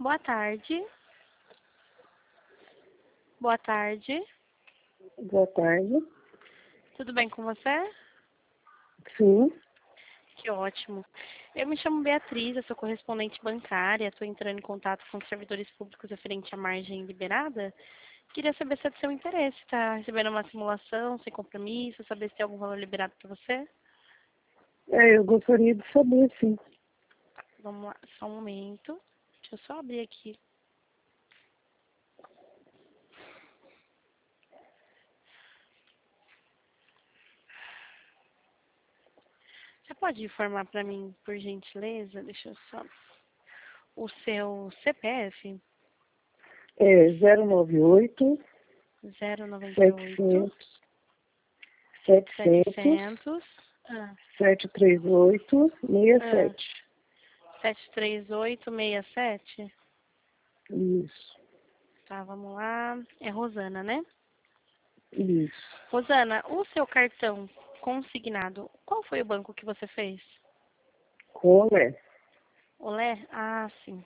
Boa tarde. Boa tarde. Boa tarde. Tudo bem com você? Sim. Que ótimo. Eu me chamo Beatriz, eu sou correspondente bancária, estou entrando em contato com os servidores públicos referente à margem liberada. Queria saber se é do seu interesse, está recebendo uma simulação sem compromisso, saber se tem algum valor liberado para você. Eu gostaria de saber, sim. Vamos lá, só um momento. Deixa eu só abrir aqui. Você pode informar para mim, por gentileza? Deixa eu só. O seu CPF? É 098 098 700 700 738 67. 73867. Isso. Tá, vamos lá. É Rosana, né? Isso. Rosana, o seu cartão consignado, qual foi o banco que você fez? Olé. Olé? Ah, sim.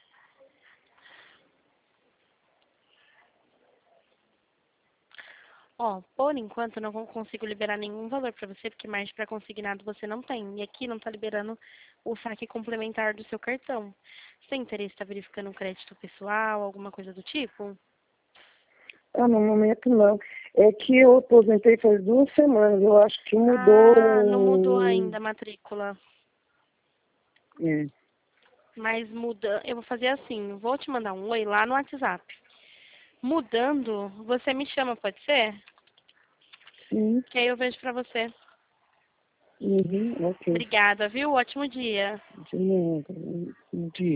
Ó, por enquanto eu não consigo liberar nenhum valor para você, porque margem para consignado você não tem. E aqui não está liberando o saque complementar do seu cartão. Você tem interesse em estar verificando um crédito pessoal, alguma coisa do tipo? No momento não. É que eu aposentei faz 2 semanas. Eu acho que Ah, não mudou mudou. ainda a matrícula. É. Mas muda, eu vou fazer assim, vou te mandar um oi lá no WhatsApp. Mudando, você me chama, pode ser? Sim. Que aí eu vejo pra você. Uhum. Ok. Obrigada, viu? Ótimo dia. De nada.